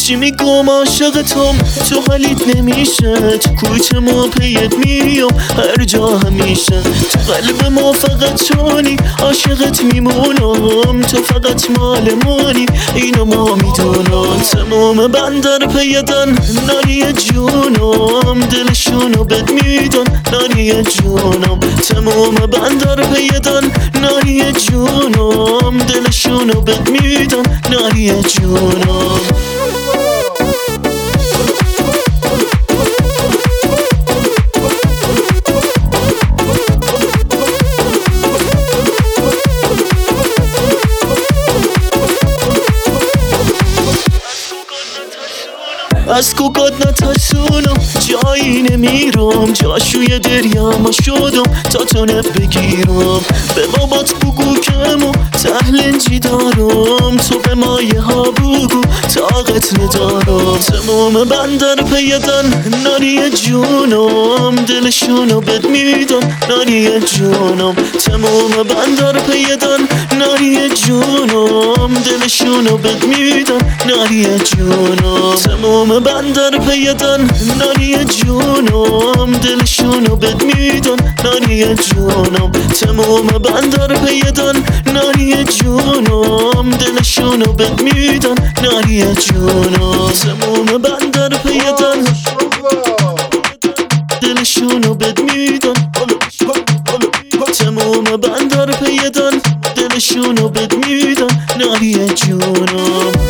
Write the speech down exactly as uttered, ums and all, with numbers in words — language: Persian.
چی میگم عاشقتم تو حالیت نمیشه، تو کوچه ما پیت میریم هر جا همیشه، تو قلب ما فقط چانی عاشقت میمونم، تو فقط مال مانی اینو ما میدونم. تمام بندر پیدن نانی جونم، دلشونو بد میدن نانی جونم. تمام بندر پیدن نانی جونم، دلشونو بد میدن نانی جونم. از کوکات نترسونم جایی نمیرم، جاشوی دریاما شدم تا تو بگیرم. به بابات بگو کمو تهلنجی دارم، تو به مایه ها بگو طاقت ندارم. تمام بندر پیدن نانی جونم، دلشونو بد میدن نانی جونم. تمام بندر پیدن نانی جونم، دلشونو بد میدن نانی جونم. تمام بندر پیدن نانی جونم، دلشونو بد میدن نانی جونم. تمام بندر پیدن نانی جونم، دلشونو بد میدن نانی جونم. تمام بندر پیدن دلشونو بد میدن، تمام بندر پیدن دلشونو بد میدن نانی جونم.